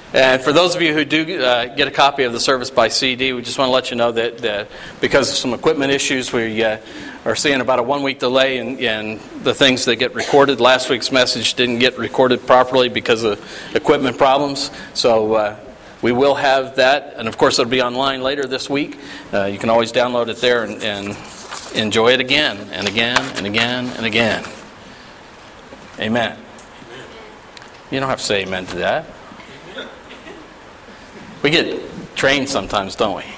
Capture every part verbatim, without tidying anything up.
And for those of you who do uh, get a copy of the service by C D, we just want to let you know that, that because of some equipment issues, we uh, are seeing about a one-week delay in, in the things that get recorded. Last week's message didn't get recorded properly because of equipment problems. So uh, we will have that. And, of course, it'll be online later this week. Uh, you can always download it there and, and enjoy it again and again and again and again. Amen. You don't have to say amen to that. We get trained sometimes, don't we?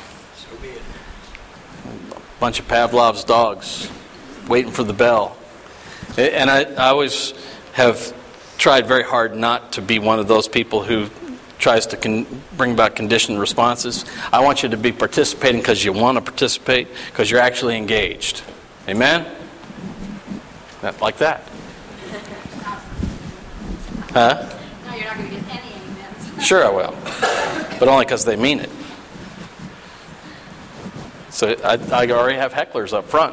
A bunch of Pavlov's dogs waiting for the bell. And I, I always have tried very hard not to be one of those people who tries to con- bring about conditioned responses. I want you to be participating because you want to participate, because you're actually engaged. Amen? That, like that. Huh? No, you're not going to get any amens. Sure I will. But only because they mean it. So I, I already have hecklers up front.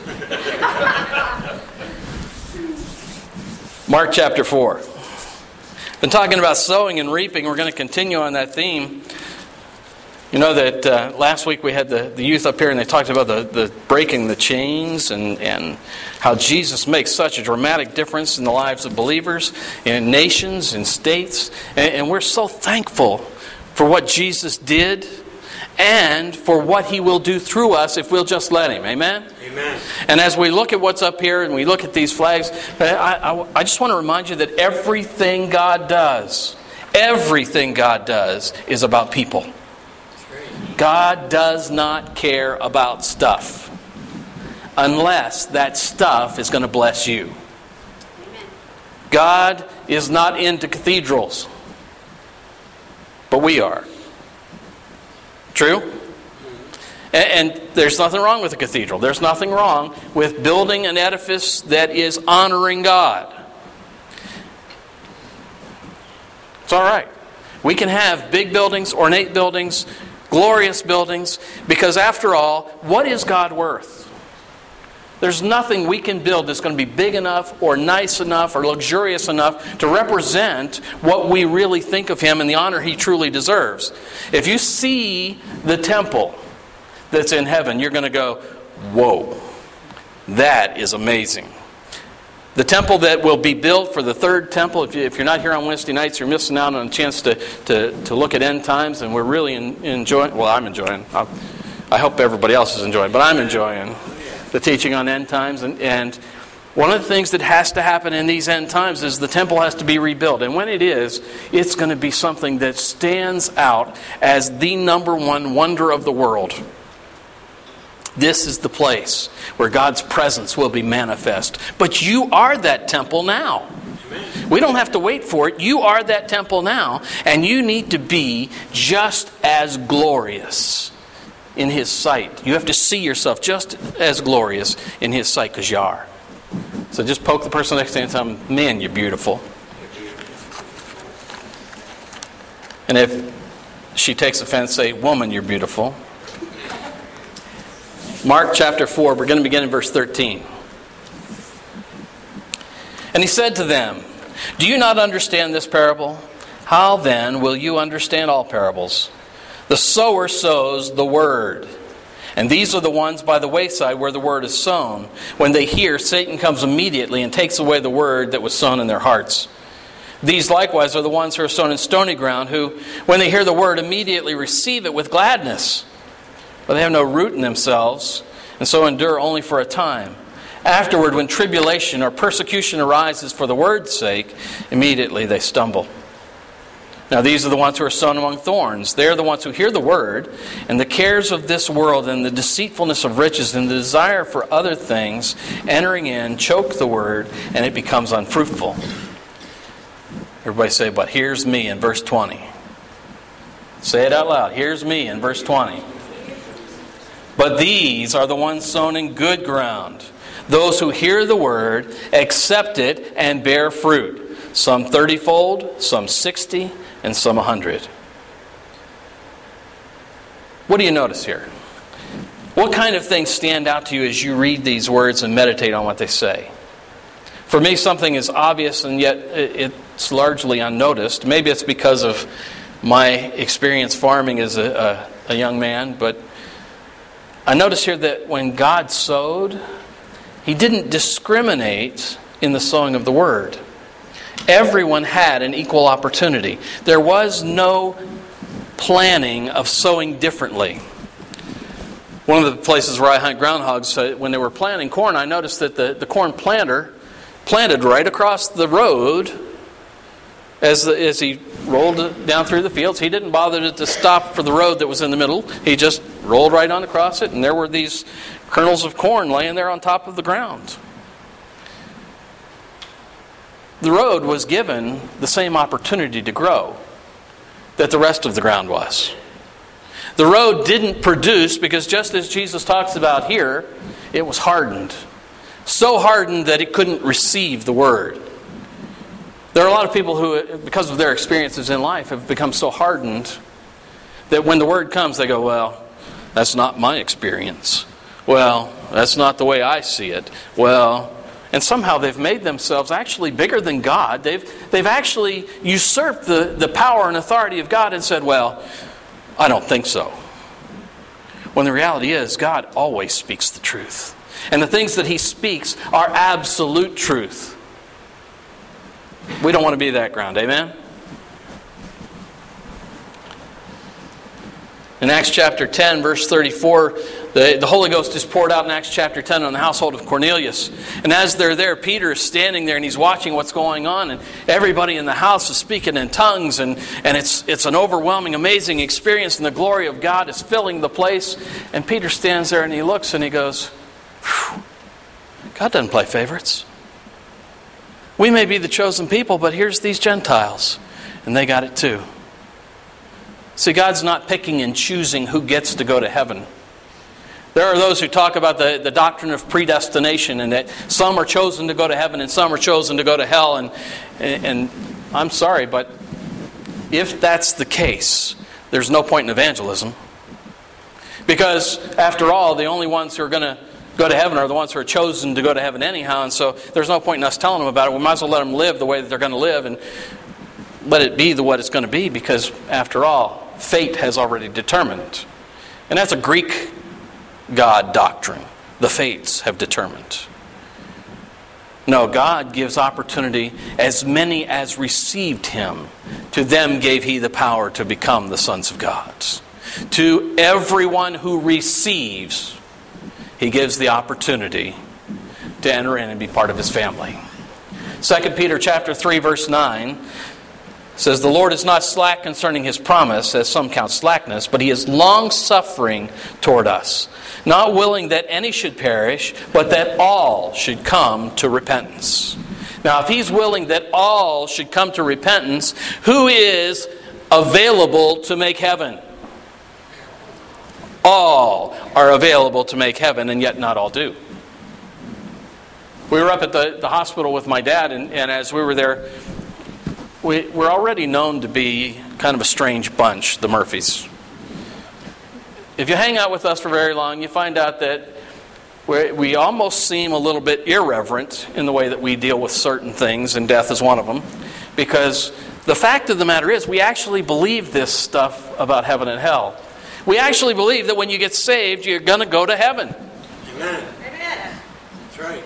Mark chapter four. Been talking about sowing and reaping. We're going to continue on that theme. You know that uh, last week we had the, the youth up here and they talked about the, the breaking the chains and, and how Jesus makes such a dramatic difference in the lives of believers, in nations, in states. And, and we're so thankful for what Jesus did and for what He will do through us if we'll just let Him. Amen? Amen. And as we look at what's up here and we look at these flags, I, I, I just want to remind you that everything God does, everything God does is about people. God does not care about stuff unless that stuff is going to bless you. God is not into cathedrals, but we are. True? And, and there's nothing wrong with a cathedral. There's nothing wrong with building an edifice that is honoring God. It's all right. We can have big buildings, ornate buildings, glorious buildings, because after all, what is God worth? There's nothing we can build that's going to be big enough or nice enough or luxurious enough to represent what we really think of Him and the honor He truly deserves. If you see the temple that's in heaven, you're going to go, whoa, that is amazing. The temple that will be built for the third temple, if, you, if you're not here on Wednesday nights, you're missing out on a chance to, to, to look at end times, and we're really in, enjoying, well, I'm enjoying, I, I hope everybody else is enjoying, but I'm enjoying the teaching on end times. And, and one of the things that has to happen in these end times is the temple has to be rebuilt. And when it is, it's going to be something that stands out as the number one wonder of the world. This is the place where God's presence will be manifest. But you are that temple now. We don't have to wait for it. You are that temple now. And you need to be just as glorious in His sight. You have to see yourself just as glorious in His sight, because you are. So just poke the person next to you and tell them, man, you're beautiful. And if she takes offense, say, woman, you're beautiful. Mark chapter four, we're going to begin in verse thirteen. And He said to them, do you not understand this parable? How then will you understand all parables? The sower sows the word. And these are the ones by the wayside where the word is sown. When they hear, Satan comes immediately and takes away the word that was sown in their hearts. These likewise are the ones who are sown in stony ground, who, when they hear the word, immediately receive it with gladness. But they have no root in themselves, and so endure only for a time. Afterward, when tribulation or persecution arises for the word's sake, immediately they stumble. Now these are the ones who are sown among thorns. They are the ones who hear the word, and the cares of this world and the deceitfulness of riches and the desire for other things entering in choke the word, and it becomes unfruitful. Everybody say, but here's me in verse twenty. Say it out loud. Here's me in verse twenty. But these are the ones sown in good ground, those who hear the word, accept it, and bear fruit. Some thirty-fold, some sixty, and some a hundred. What do you notice here? What kind of things stand out to you as you read these words and meditate on what they say? For me, something is obvious and yet it's largely unnoticed. Maybe it's because of my experience farming as a, a, a young man, but I notice here that when God sowed, He didn't discriminate in the sowing of the word. Everyone had an equal opportunity. There was no planning of sowing differently. One of the places where I hunt groundhogs, uh, when they were planting corn, I noticed that the, the corn planter planted right across the road as, the, as he rolled down through the fields. He didn't bother to, to stop for the road that was in the middle. He just rolled right on across it, and there were these kernels of corn laying there on top of the ground. The road was given the same opportunity to grow that the rest of the ground was. The road didn't produce because, just as Jesus talks about here, it was hardened. So hardened that it couldn't receive the word. There are a lot of people who, because of their experiences in life, have become so hardened that when the word comes, they go, well, that's not my experience. Well, that's not the way I see it. Well, and somehow they've made themselves actually bigger than God. They've, they've actually usurped the, the power and authority of God and said, well, I don't think so. When the reality is, God always speaks the truth. And the things that He speaks are absolute truth. We don't want to be that ground, amen? In Acts chapter ten, verse thirty-four, the, the Holy Ghost is poured out in Acts chapter ten on the household of Cornelius. And as they're there, Peter is standing there and he's watching what's going on. And everybody in the house is speaking in tongues. And, and it's, it's an overwhelming, amazing experience. And the glory of God is filling the place. And Peter stands there and he looks and he goes, God doesn't play favorites. We may be the chosen people, but here's these Gentiles. And they got it too. See, God's not picking and choosing who gets to go to heaven. There are those who talk about the, the doctrine of predestination and that some are chosen to go to heaven and some are chosen to go to hell. And, and, and I'm sorry, but if that's the case, there's no point in evangelism. Because after all, the only ones who are going to go to heaven are the ones who are chosen to go to heaven anyhow. And so there's no point in us telling them about it. We might as well let them live the way that they're going to live and let it be the what it's going to be, because after all, fate has already determined. And that's a Greek God doctrine. The fates have determined. No, God gives opportunity. As many as received Him, to them gave He the power to become the sons of God. To everyone who receives, He gives the opportunity to enter in and be part of His family. Second Peter chapter three, verse nine says, the Lord is not slack concerning His promise, as some count slackness, but He is long-suffering toward us, not willing that any should perish, but that all should come to repentance. Now, if He's willing that all should come to repentance, who is available to make heaven? All are available to make heaven, and yet not all do. We were up at the, the hospital with my dad, and, and as we were there, we, we're already known to be kind of a strange bunch, the Murphys. If you hang out with us for very long, you find out that we, we almost seem a little bit irreverent in the way that we deal with certain things, and death is one of them. Because the fact of the matter is, we actually believe this stuff about heaven and hell. We actually believe that when you get saved, you're going to go to heaven. Amen. Amen. That's right.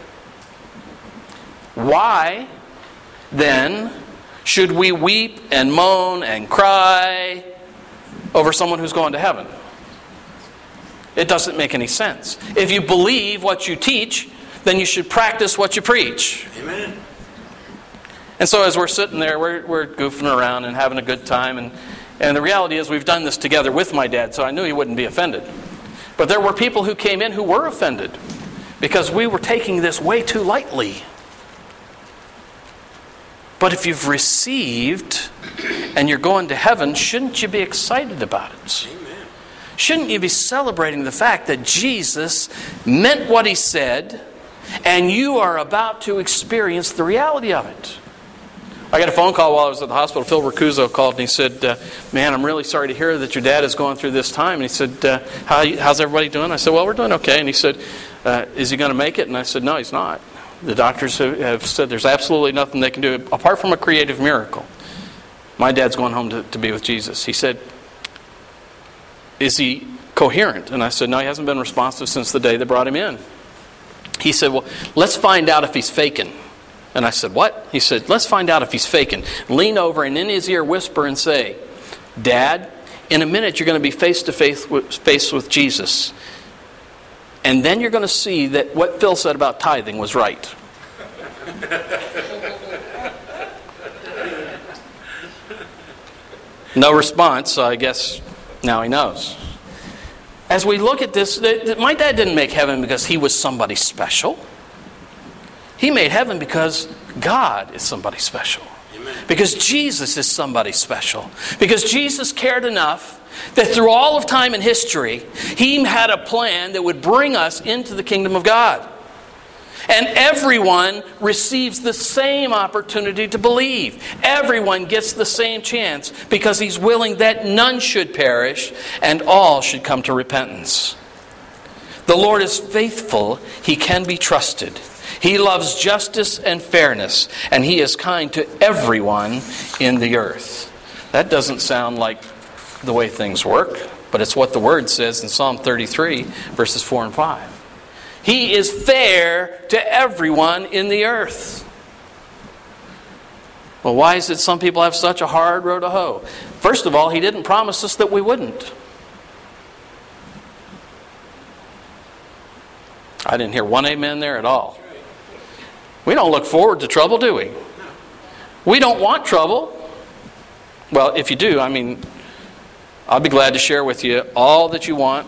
Why, then, should we weep and moan and cry over someone who's going to heaven? It doesn't make any sense. If you believe what you teach, then you should practice what you preach. Amen. And so as we're sitting there, we're, we're goofing around and having a good time. And, and the reality is we've done this together with my dad, so I knew he wouldn't be offended. But there were people who came in who were offended because we were taking this way too lightly. But if you've received and you're going to heaven, shouldn't you be excited about it? Amen. Shouldn't you be celebrating the fact that Jesus meant what He said and you are about to experience the reality of it? I got a phone call while I was at the hospital. Phil Ricuzzo called and he said, uh, man, I'm really sorry to hear that your dad is going through this time. And he said, uh, How, how's everybody doing? I said, well, we're doing okay. And he said, uh, is he going to make it? And I said, no, he's not. The doctors have said there's absolutely nothing they can do apart from a creative miracle. My dad's going home to, to be with Jesus. He said, is he coherent? And I said, no, he hasn't been responsive since the day they brought him in. He said, well, let's find out if he's faking. And I said, what? He said, let's find out if he's faking. Lean over and in his ear whisper and say, Dad, in a minute you're going to be face to face with, face with Jesus. And then you're going to see that what Phil said about tithing was right. No response, so I guess now he knows. As we look at this, my dad didn't make heaven because he was somebody special. He made heaven because God is somebody special. Amen. Because Jesus is somebody special. Because Jesus cared enough that through all of time and history, He had a plan that would bring us into the kingdom of God. And everyone receives the same opportunity to believe. Everyone gets the same chance because He's willing that none should perish and all should come to repentance. The Lord is faithful. He can be trusted. He loves justice and fairness, and He is kind to everyone in the earth. That doesn't sound like the way things work, but it's what the Word says in Psalm thirty-three, verses four and five. He is fair to everyone in the earth. Well, why is it some people have such a hard row to hoe? First of all, He didn't promise us that we wouldn't. I didn't hear one amen there at all. We don't look forward to trouble, do we? We don't want trouble. Well, if you do, I mean, I'll be glad to share with you all that you want.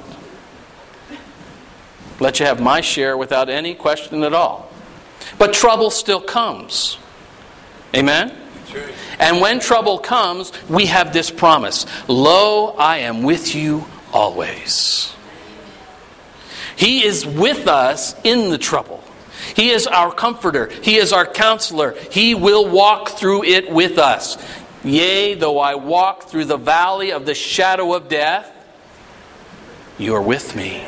Let you have my share without any question at all. But trouble still comes. Amen? Right. And when trouble comes, we have this promise. Lo, I am with you always. He is with us in the trouble. He is our comforter. He is our counselor. He will walk through it with us. Yea, though I walk through the valley of the shadow of death, you are with me.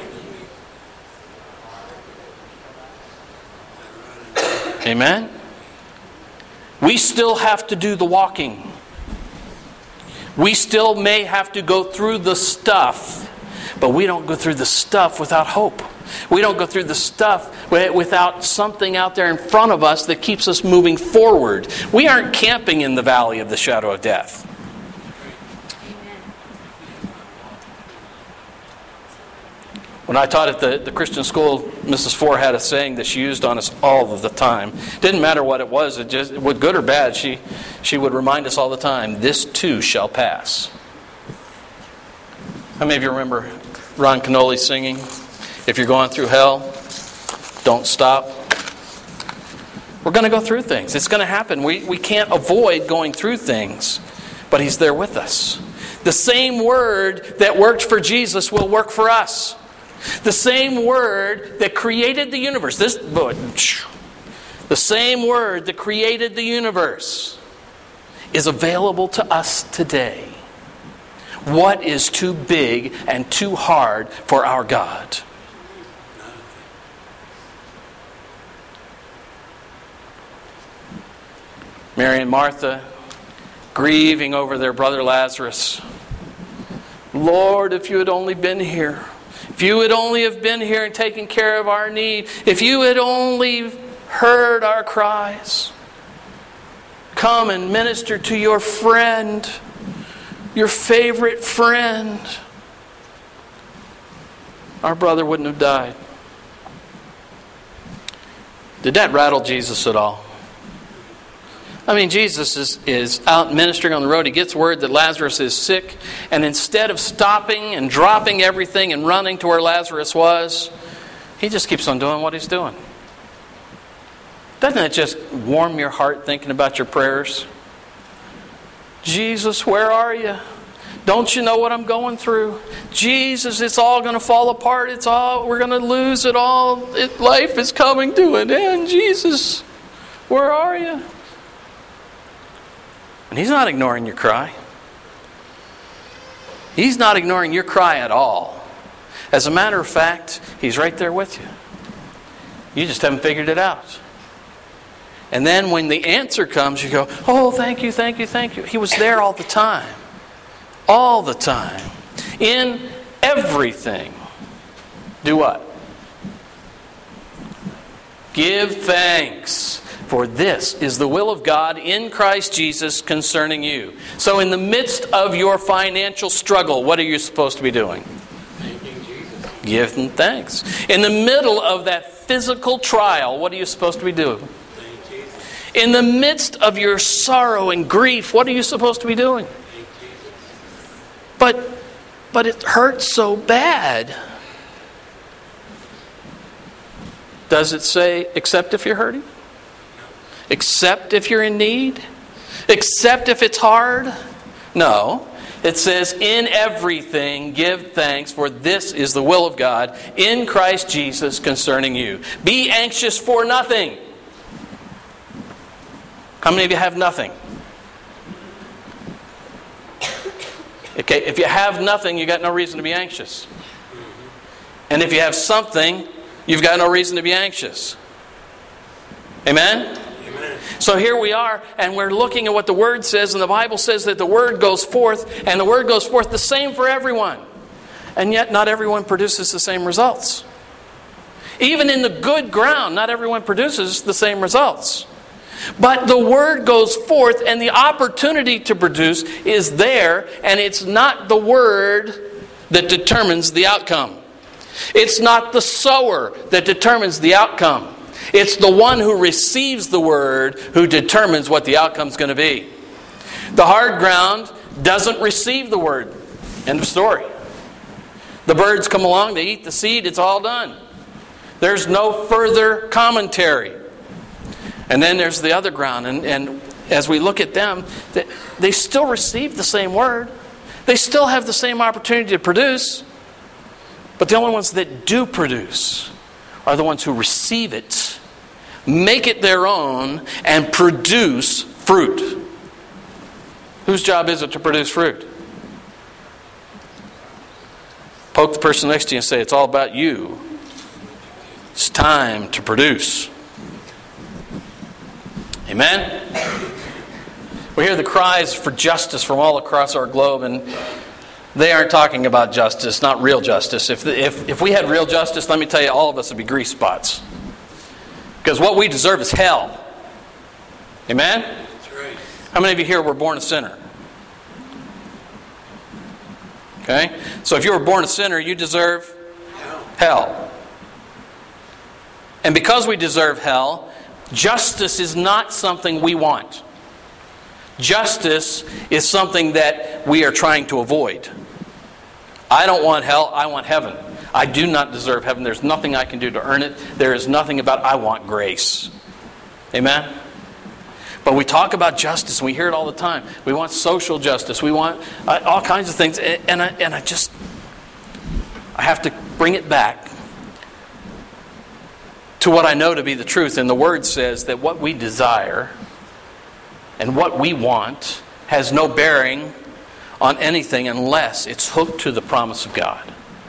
Amen? We still have to do the walking. We still may have to go through the stuff, but we don't go through the stuff without hope. We don't go through the stuff without something out there in front of us that keeps us moving forward. We aren't camping in the valley of the shadow of death. When I taught at the, the Christian school, Missus Four had a saying that she used on us all of the time. Didn't matter what it was, it just, what good or bad, she, she would remind us all the time, this too shall pass. How many of you remember Ron Canoli singing, if you're going through hell, don't stop? We're going to go through things. It's going to happen. We, we can't avoid going through things, but He's there with us. The same word that worked for Jesus will work for us. The same word that created the universe, this, the same word that created the universe is available to us today. What is too big and too hard for our God? Mary and Martha, grieving over their brother Lazarus. Lord, if you had only been here. If you would only have been here and taken care of our need. If you had only heard our cries. Come and minister to your friend. Your favorite friend. Our brother wouldn't have died. Did that rattle Jesus at all? I mean, Jesus is, is out ministering on the road. He gets word that Lazarus is sick. And instead of stopping and dropping everything and running to where Lazarus was, He just keeps on doing what He's doing. Doesn't that just warm your heart thinking about your prayers? Jesus, where are you? Don't you know what I'm going through? Jesus, it's all going to fall apart. It's all, we're going to lose it all. It, life is coming to an end. Jesus, where are you? And He's not ignoring your cry. He's not ignoring your cry at all. As a matter of fact, He's right there with you. You just haven't figured it out. And then when the answer comes, you go, oh, thank you, thank you, thank you. He was there all the time. All the time. In everything. Do what? Give thanks. For this is the will of God in Christ Jesus concerning you. So in the midst of your financial struggle, what are you supposed to be doing? Thanking Jesus. Give Him thanks. In the middle of that physical trial, what are you supposed to be doing? Thank Jesus. In the midst of your sorrow and grief, what are you supposed to be doing? Thank Jesus. But, but it hurts so bad. Does it say, except if you're hurting? Except if you're in need? Except if it's hard? No. It says, in everything give thanks, for this is the will of God in Christ Jesus concerning you. Be anxious for nothing. How many of you have nothing? Okay, if you have nothing, you got no reason to be anxious. And if you have something, you've got no reason to be anxious. Amen? So here we are, and we're looking at what the Word says, and the Bible says that the Word goes forth, and the Word goes forth the same for everyone. And yet not everyone produces the same results. Even in the good ground, not everyone produces the same results. But the Word goes forth, and the opportunity to produce is there, and it's not the Word that determines the outcome. It's not the sower that determines the outcome. It's the one who receives the Word who determines what the outcome is going to be. The hard ground doesn't receive the Word. End of story. The birds come along, they eat the seed, it's all done. There's no further commentary. And then there's the other ground. And, and as we look at them, they, they still receive the same Word. They still have the same opportunity to produce. But the only ones that do produce are the ones who receive it, make it their own, and produce fruit. Whose job is it to produce fruit? Poke the person next to you and say, it's all about you. It's time to produce. Amen? We hear the cries for justice from all across our globe, and they aren't talking about justice, not real justice. If, the, if, if we had real justice, let me tell you, all of us would be grease spots. Because what we deserve is hell. Amen? That's right. How many of you here were born a sinner? Okay? So if you were born a sinner, you deserve Hell. hell. And because we deserve hell, justice is not something we want. Justice is something that we are trying to avoid. I don't want hell, I want heaven. I do not deserve heaven. There's nothing I can do to earn it. There is nothing about I want grace. Amen? But we talk about justice, and we hear it all the time. We want social justice. We want uh, all kinds of things. And I, and I just, I have to bring it back to what I know to be the truth. And the Word says that what we desire and what we want has no bearing on anything unless it's hooked to the promise of God.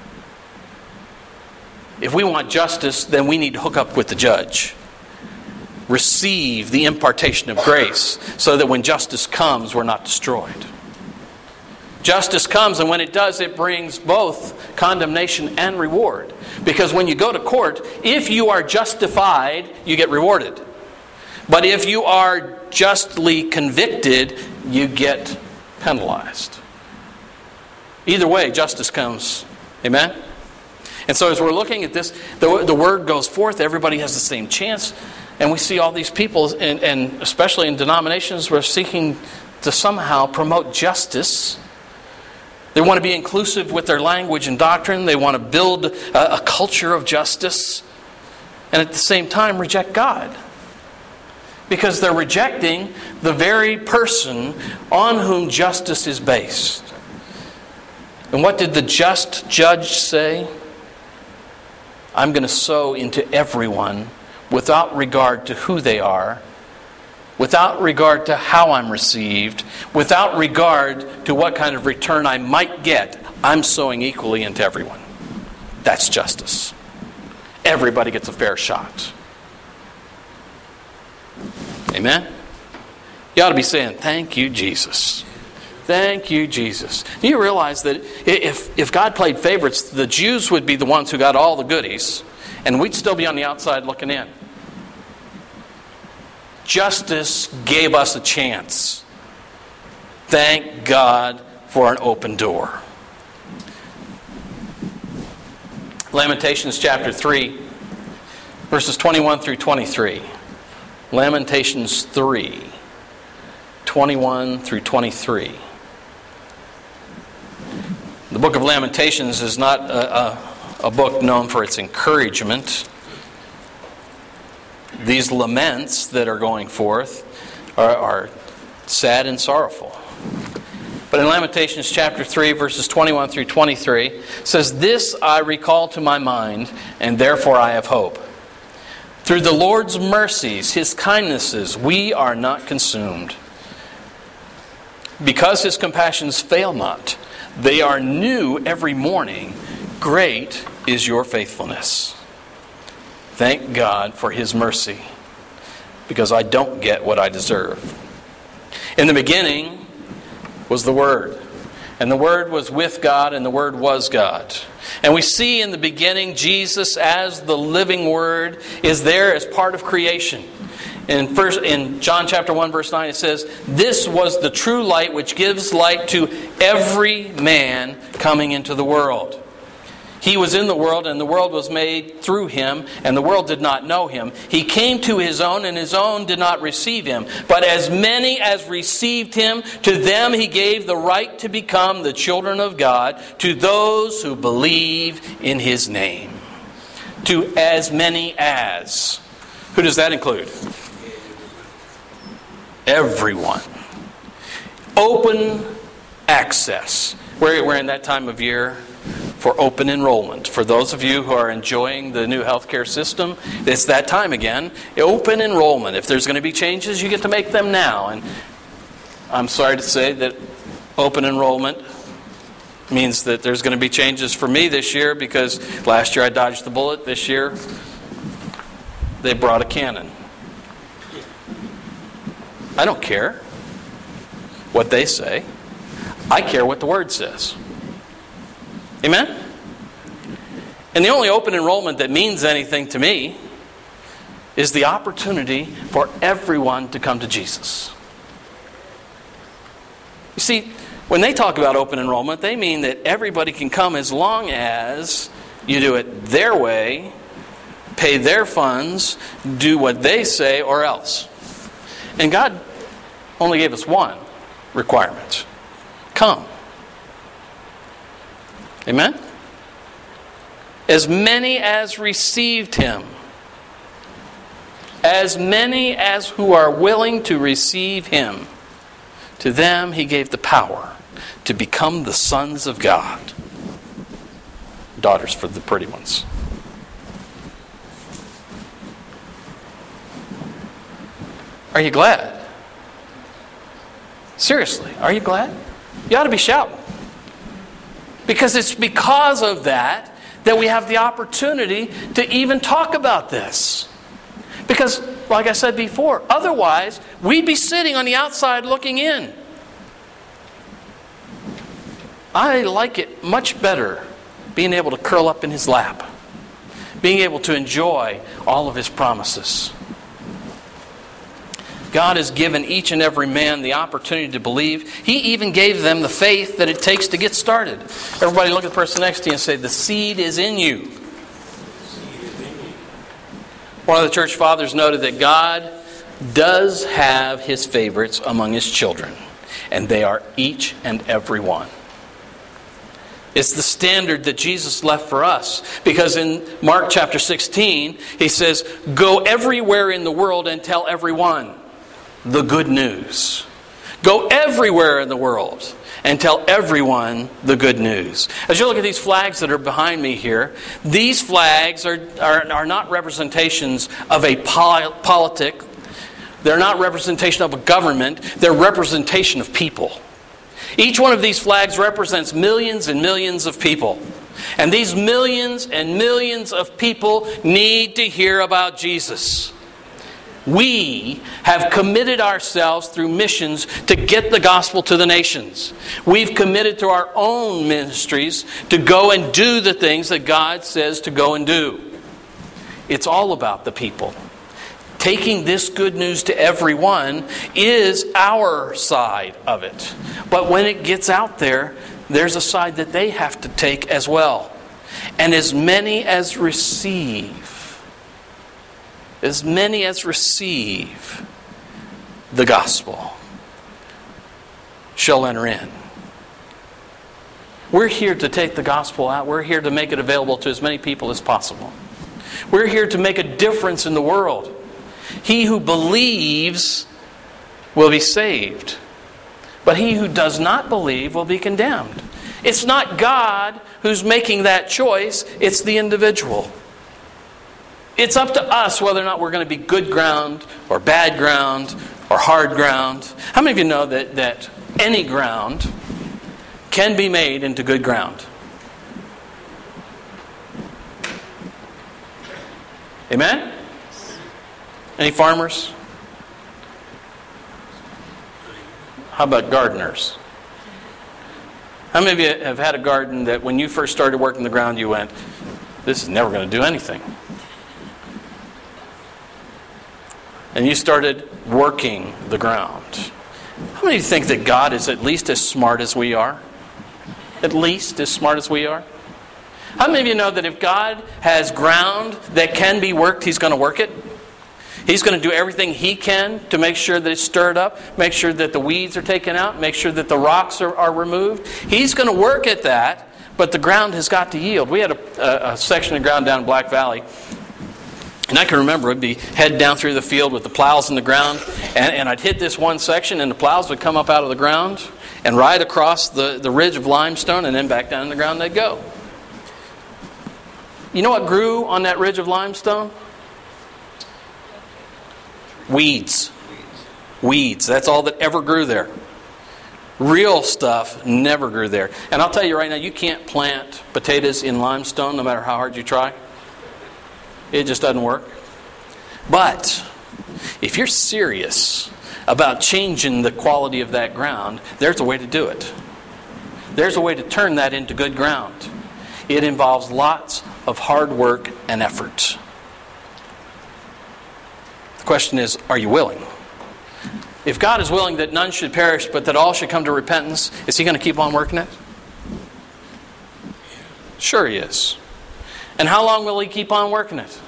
If we want justice, then we need to hook up with the judge. Receive the impartation of grace so that when justice comes, we're not destroyed. Justice comes, and when it does, it brings both condemnation and reward. Because when you go to court, if you are justified, you get rewarded. But if you are justly convicted, you get penalized. Either way, justice comes. Amen? And so as we're looking at this, the, the Word goes forth, everybody has the same chance. And we see all these people, and, and especially in denominations, who are seeking to somehow promote justice. They want to be inclusive with their language and doctrine. They want to build a, a culture of justice. And at the same time reject God. Because they're rejecting the very person on whom justice is based. And what did the just judge say? I'm going to sow into everyone without regard to who they are, without regard to how I'm received, without regard to what kind of return I might get. I'm sowing equally into everyone. That's justice. Everybody gets a fair shot. Amen? You ought to be saying, thank you, Jesus. Thank you, Jesus. Do you realize that if, if God played favorites, the Jews would be the ones who got all the goodies, and we'd still be on the outside looking in. Justice gave us a chance. Thank God for an open door. Lamentations chapter three, verses twenty-one through twenty-three. Lamentations three, twenty-one through twenty-three. The book of Lamentations is not a, a, a book known for its encouragement. These laments that are going forth are, are sad and sorrowful. But in Lamentations chapter three, verses twenty-one through twenty-three, it says, "This I recall to my mind, and therefore I have hope. Through the Lord's mercies, His kindnesses, we are not consumed. Because His compassions fail not, they are new every morning. Great is your faithfulness." Thank God for His mercy, because I don't get what I deserve. In the beginning was the Word, and the Word was with God, and the Word was God. And we see in the beginning Jesus as the living Word is there as part of creation. In first, in John chapter one, verse nine, it says, "This was the true light which gives light to every man coming into the world. He was in the world, and the world was made through Him, and the world did not know Him. He came to His own, and His own did not receive Him. But as many as received Him, to them He gave the right to become the children of God, to those who believe in His name." To as many as. Who does that include? Everyone. Open access. We're, we're in that time of year for open enrollment. For those of you who are enjoying the new healthcare system, it's that time again. Open enrollment. If there's going to be changes, you get to make them now. And I'm sorry to say that open enrollment means that there's going to be changes for me this year, because last year I dodged the bullet. This year they brought a cannon. I don't care what they say. I care what the Word says. Amen? And the only open enrollment that means anything to me is the opportunity for everyone to come to Jesus. You see, when they talk about open enrollment, they mean that everybody can come as long as you do it their way, pay their funds, do what they say, or else. And God only gave us one requirement. Come. Amen? As many as received Him. As many as who are willing to receive Him. To them He gave the power to become the sons of God. Daughters for the pretty ones. Are you glad? Seriously, are you glad? You ought to be shouting. Because it's because of that that we have the opportunity to even talk about this. Because, like I said before, otherwise we'd be sitting on the outside looking in. I like it much better being able to curl up in His lap, being able to enjoy all of His promises. God has given each and every man the opportunity to believe. He even gave them the faith that it takes to get started. Everybody look at the person next to you and say, "The seed is in you." One of the church fathers noted that God does have His favorites among His children, and they are each and every one. It's the standard that Jesus left for us. Because in Mark chapter sixteen, He says, "Go everywhere in the world and tell everyone the good news." Go everywhere in the world and tell everyone the good news. As you look at these flags that are behind me here, these flags are, are, are not representations of a pol- politic. They're not representation of a government. They're representation of people. Each one of these flags represents millions and millions of people. And these millions and millions of people need to hear about Jesus. We have committed ourselves through missions to get the gospel to the nations. We've committed to our own ministries to go and do the things that God says to go and do. It's all about the people. Taking this good news to everyone is our side of it. But when it gets out there, there's a side that they have to take as well. And as many as receive, as many as receive the gospel shall enter in. We're here to take the gospel out. We're here to make it available to as many people as possible. We're here to make a difference in the world. He who believes will be saved, but he who does not believe will be condemned. It's not God who's making that choice, it's the individual. It's up to us whether or not we're going to be good ground or bad ground or hard ground. How many of you know that, that any ground can be made into good ground? Amen? Any farmers? How about gardeners? How many of you have had a garden that when you first started working the ground you went, this is never going to do anything? And you started working the ground. How many of you think that God is at least as smart as we are? At least as smart as we are? How many of you know that if God has ground that can be worked, He's going to work it? He's going to do everything He can to make sure that it's stirred up, make sure that the weeds are taken out, make sure that the rocks are, are removed. He's going to work at that, but the ground has got to yield. We had a, a, a section of ground down in Black Valley, and I can remember I'd be heading down through the field with the plows in the ground, and, and I'd hit this one section, and the plows would come up out of the ground and ride across the, the ridge of limestone, and then back down in the ground they'd go. You know what grew on that ridge of limestone? Weeds. Weeds. That's all that ever grew there. Real stuff never grew there. And I'll tell you right now, you can't plant potatoes in limestone no matter how hard you try. It just doesn't work. But if you're serious about changing the quality of that ground, there's a way to do it. There's a way to turn that into good ground. It involves lots of hard work and effort. The question is, are you willing? If God is willing that none should perish, but that all should come to repentance, is He going to keep on working it? Sure He is. And how long will He keep on working it?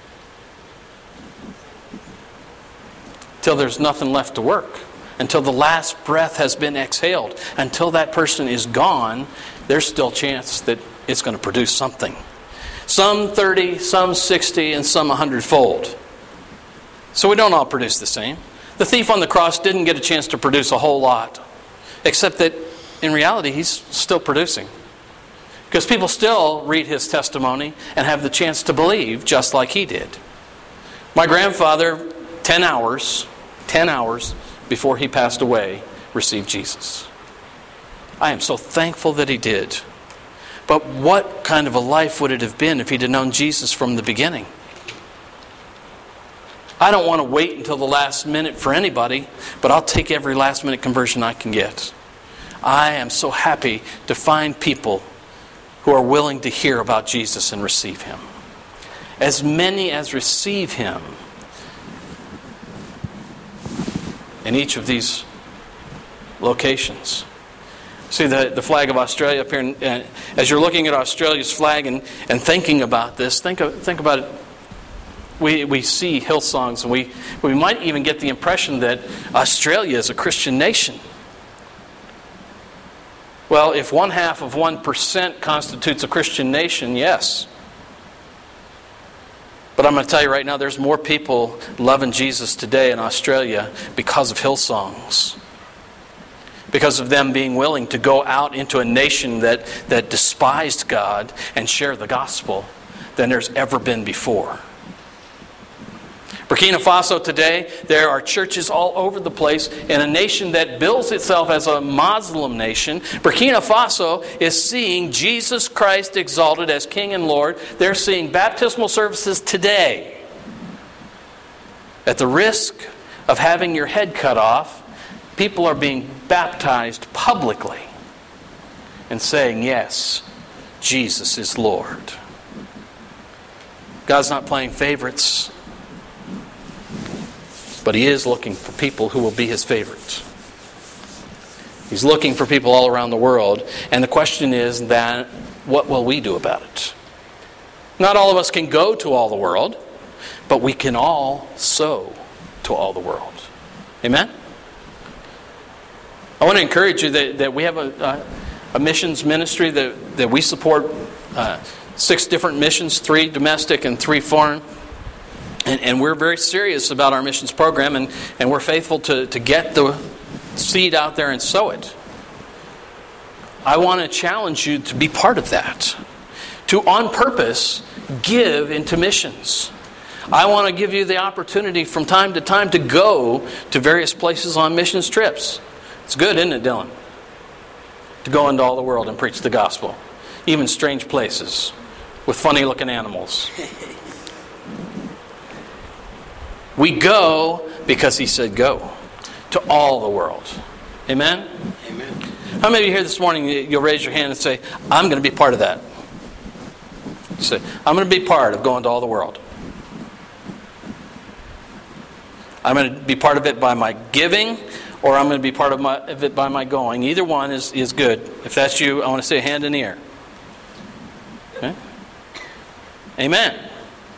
Till there's nothing left to work. Until the last breath has been exhaled. Until that person is gone, there's still a chance that it's going to produce something. Some thirty, some sixty, and some a hundredfold. So we don't all produce the same. The thief on the cross didn't get a chance to produce a whole lot. Except that in reality he's still producing. Because people still read his testimony and have the chance to believe just like he did. My grandfather, ten hours, ten hours before he passed away, received Jesus. I am so thankful that he did. But what kind of a life would it have been if he'd have known Jesus from the beginning? I don't want to wait until the last minute for anybody, but I'll take every last minute conversion I can get. I am so happy to find people who are willing to hear about Jesus and receive Him. As many as receive Him in each of these locations. See the, the flag of Australia up here. And, uh, as you're looking at Australia's flag and, and thinking about this, think of, think about it. We we see Hillsongs, and we, we might even get the impression that Australia is a Christian nation. Well, if one half of one percent constitutes a Christian nation, yes. But I'm going to tell you right now, there's more people loving Jesus today in Australia because of Hillsongs. Because of them being willing to go out into a nation that, that despised God and share the gospel than there's ever been before. Burkina Faso today, there are churches all over the place. In a nation that bills itself as a Muslim nation, Burkina Faso is seeing Jesus Christ exalted as King and Lord. They're seeing baptismal services today. At the risk of having your head cut off, people are being baptized publicly and saying, yes, Jesus is Lord. God's not playing favorites, but He is looking for people who will be His favorites. He's looking for people all around the world, and the question is that, what will we do about it? Not all of us can go to all the world, but we can all sow to all the world. Amen? I want to encourage you that, that we have a, a, a missions ministry that, that we support uh, six different missions, three domestic and three foreign. And, and we're very serious about our missions program, and, and we're faithful to, to get the seed out there and sow it. I want to challenge you to be part of that. To, on purpose, give into missions. I want to give you the opportunity from time to time to go to various places on missions trips. It's good, isn't it, Dylan? To go into all the world and preach the gospel. Even strange places with funny-looking animals. We go because He said go. To all the world. Amen? Amen. How many of you here this morning, you'll raise your hand and say, I'm going to be part of that? Say, I'm going to be part of going to all the world. I'm going to be part of it by my giving, or I'm going to be part of, my, of it by my going. Either one is, is good. If that's you, I want to say hand in the air. Okay? Amen.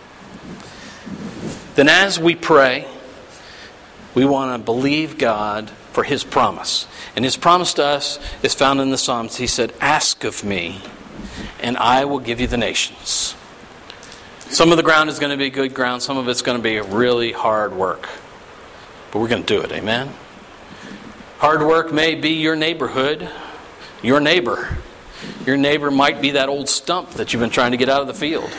Then as we pray, we want to believe God for His promise. And His promise to us is found in the Psalms. He said, ask of me, and I will give you the nations. Some of the ground is going to be good ground. Some of it's going to be really hard work. But we're going to do it. Amen? Hard work may be your neighborhood, your neighbor. Your neighbor might be that old stump that you've been trying to get out of the field.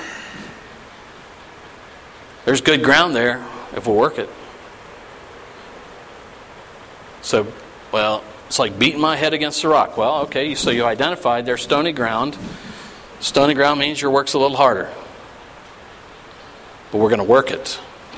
There's good ground there if we'll work it. So, well, it's like beating my head against the rock. Well, okay, so you identified there's stony ground. Stony ground means your work's a little harder. But we're going to work it.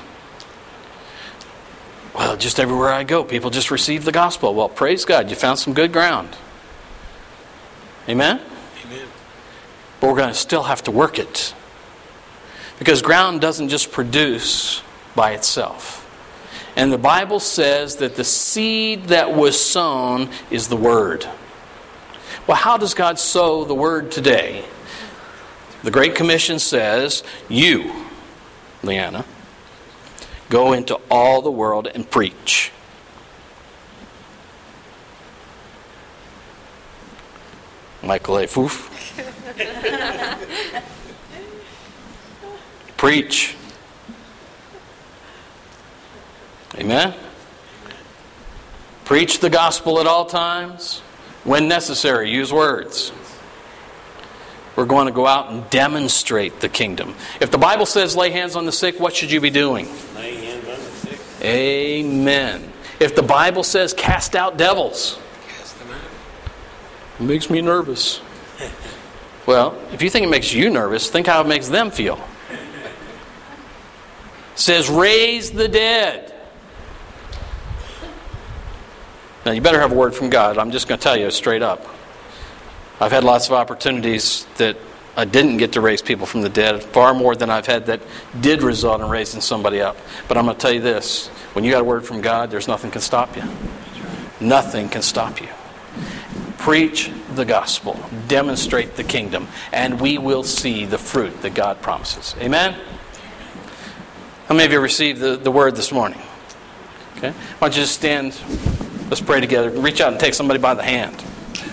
Well, just everywhere I go, people just receive the gospel. Well, praise God, you found some good ground. Amen? Amen. But we're going to still have to work it. Because ground doesn't just produce by itself. And the Bible says that the seed that was sown is the Word. Well, how does God sow the Word today? The Great Commission says, you, Leanna, go into all the world and preach. Michael A. Foof. Preach. Amen? Preach the gospel at all times. When necessary, use words. We're going to go out and demonstrate the kingdom. If the Bible says lay hands on the sick, what should you be doing? Laying hands on the sick. Amen. If the Bible says cast out devils, Cast them out. it makes me nervous. Well, if you think it makes you nervous, think how it makes them feel. It says raise the dead. Now, you better have a word from God. I'm just going to tell you straight up. I've had lots of opportunities that I didn't get to raise people from the dead, far more than I've had that did result in raising somebody up. But I'm going to tell you this. When you got a word from God, there's nothing can stop you. Nothing can stop you. Preach the gospel. Demonstrate the kingdom. And we will see the fruit that God promises. Amen? How many of you received the, the word this morning? Okay. Why don't you just stand... Let's pray together. Reach out and take somebody by the hand.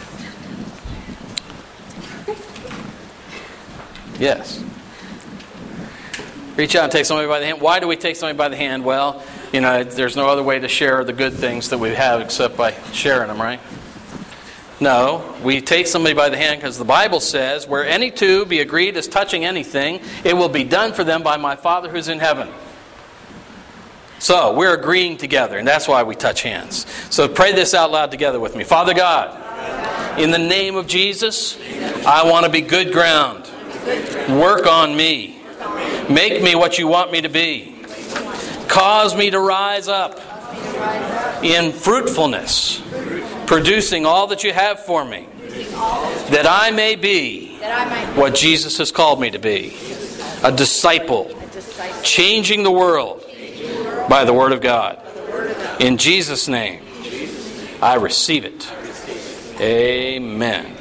Yes. Reach out and take somebody by the hand. Why do we take somebody by the hand? Well, you know, there's no other way to share the good things that we have except by sharing them, right? No, we take somebody by the hand because the Bible says, where any two be agreed as touching anything, it will be done for them by my Father who's in heaven. So, we're agreeing together, and that's why we touch hands. So, pray this out loud together with me. Father God, in the name of Jesus, I want to be good ground. Work on me. Make me what you want me to be. Cause me to rise up in fruitfulness, producing all that you have for me, that I may be what Jesus has called me to be, a disciple, changing the world by the Word of God. In Jesus' name, I receive it. Amen.